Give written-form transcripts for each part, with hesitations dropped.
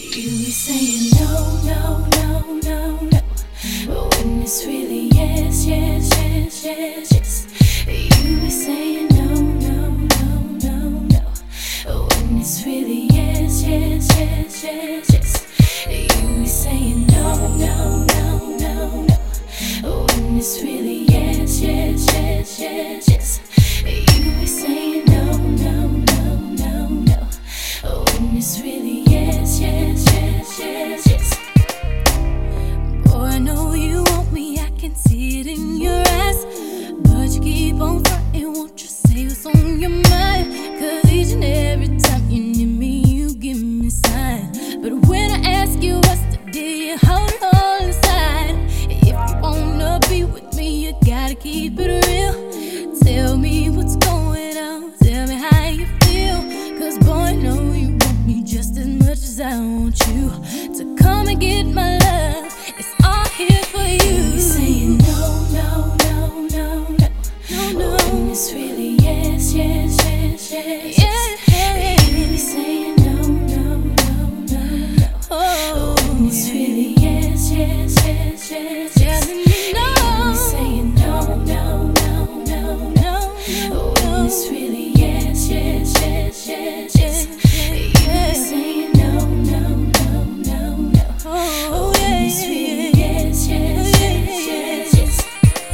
You be saying no, no, no, no, no, but when it's really yes, yes, yes, yes, yes. You be saying no, no, no, no, no, but when it's really yes, yes, yes, yes, yes. You be saying no, no, no, no, no, but when it's really yes, yes, yes, yes, yes. You be saying no, no, no, no, no, but when it's really yes, yes, yes, yes, yes. Boy, I know you want me, I can see it in your eyes, but you keep on fronting, won't you say what's on your mind? Cause each and every time you need me, you give me signs. But when I ask you what's the deal, you hold it all inside. If you wanna be with me, you gotta keep it real. Tell me what's going on, tell me how you feel. Cause boy, I know you want me just as much as I want you to come and get my love. It's all here for you. You saying no, no, no, no, no, no, no. When it's really yes, yes, yes, yes, yes. You saying no, no, no, no, no. Oh, when it's really yes, yes, yes, yes, yes. You saying no, no, no, no, no. When it's really yes, yes, yes, yes, yes. You saying no, no, no, no, no. Oh, when it's really yes, yes, yes, yes, yes.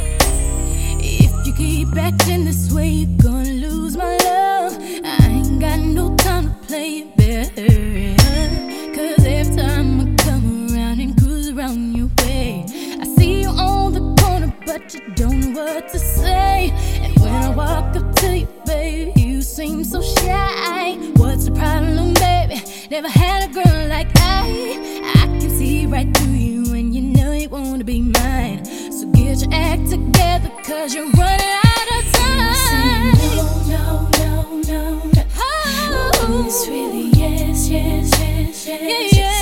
If you keep acting this way, you're gonna lose my love. I ain't got no time to play it better. Cause every time I come around and cruise around your way, I see you on the corner, but you don't know what to say. And when I walk up to you, baby, you seem so shy. What's the problem, baby? Never had a girl like I can see right through you, and you know you wanna be mine. So get your act together, cause you're running out of time. No, no, no, no, no. Oh, when it's really yes, yes, yes, yes, yes.